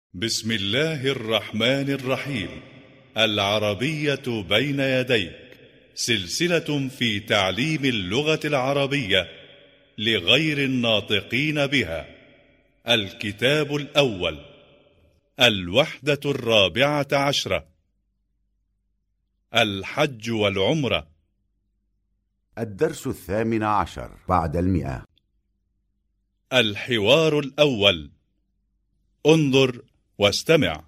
بسم الله الرحمن الرحيم. العربية بين يديك، سلسلة في تعليم اللغة العربية لغير الناطقين بها. الكتاب الأول، الوحدة 14، الحج والعمرة. الدرس 18 بعد 100. الحوار الأول، انظر واستمع.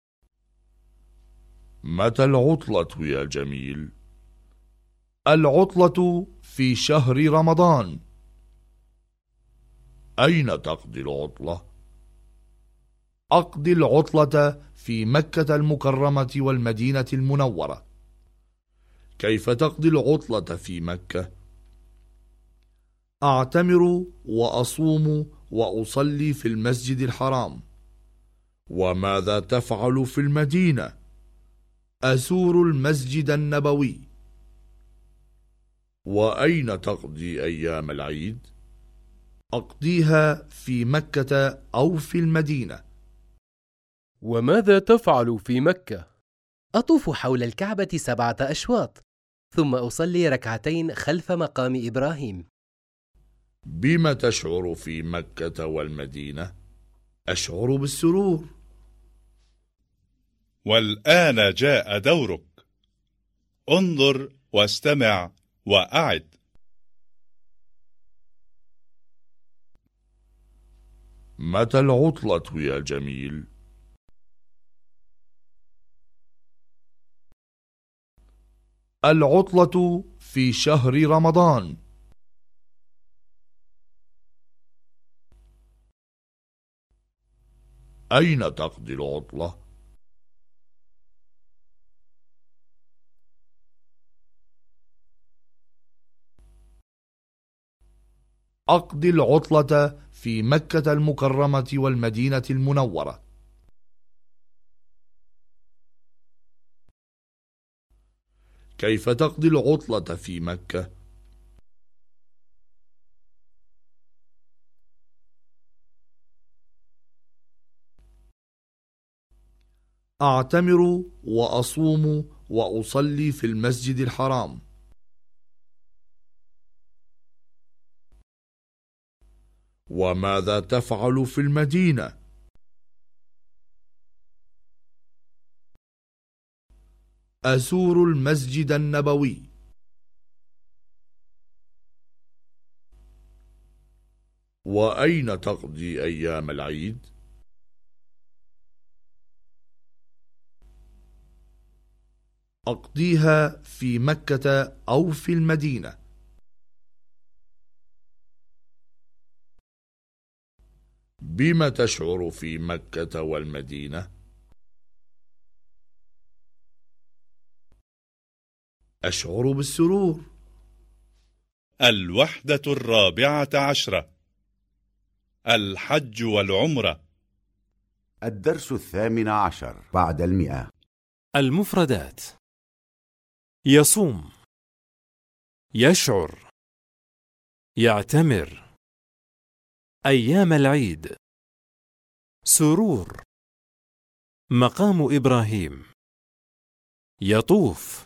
متى العطلة يا جميل؟ العطلة في شهر رمضان. أين تقضي العطلة؟ أقضي العطلة في مكة المكرمة والمدينة المنورة. كيف تقضي العطلة في مكة؟ أعتمر وأصوم وأصلي في المسجد الحرام. وماذا تفعل في المدينة؟ أزور المسجد النبوي. وأين تقضي أيام العيد؟ أقضيها في مكة أو في المدينة. وماذا تفعل في مكة؟ أطوف حول الكعبة 7 أشواط، ثم أصلي ركعتين خلف مقام إبراهيم. بما تشعر في مكة والمدينة؟ أشعر بالسرور. والآن جاء دورك، انظر واستمع وأعد. متى العطلة يا جميل؟ العطلة في شهر رمضان. أين تقضي العطلة؟ أقضي العطلة في مكة المكرمة والمدينة المنورة. كيف تقضي العطلة في مكة؟ أعتمر وأصوم وأصلي في المسجد الحرام. وماذا تفعل في المدينة؟ أزور المسجد النبوي. وأين تقضي أيام العيد؟ أقضيها في مكة أو في المدينة. بما تشعر في مكة والمدينة؟ أشعر بالسرور. الوحدة 14، الحج والعمرة. الدرس 18 بعد 100. المفردات: يصوم، يشعر، يعتمر، أيام العيد، سرور، مقام إبراهيم، يطوف،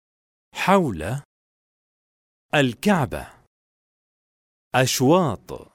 حول، الكعبة، أشواط.